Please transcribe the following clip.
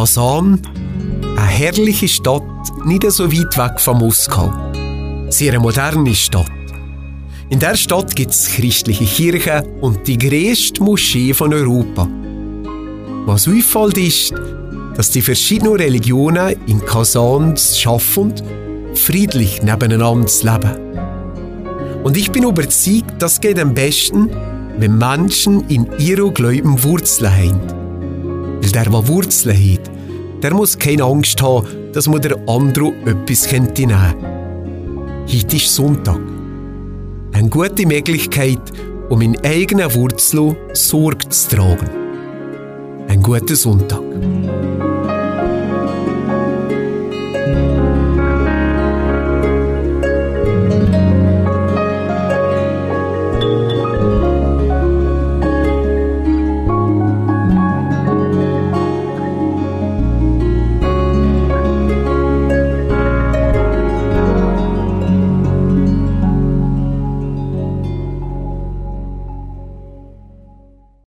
Kasan, eine herrliche Stadt, nicht so weit weg von Moskau. Sehr eine moderne Stadt. In der Stadt gibt es christliche Kirchen und die grösste Moschee von Europa. Was auffällt ist, dass die verschiedenen Religionen in Kasan es schaffen, friedlich nebeneinander zu leben. Und ich bin überzeugt, das geht am besten, wenn Menschen in ihrem Glauben Wurzeln haben. Weil der Wurzeln hat, der muss keine Angst haben, dass man der andere etwas nehmen könnte. Heute ist Sonntag. Eine gute Möglichkeit, um in eigenen Wurzeln Sorge zu tragen. Einen guten Sonntag.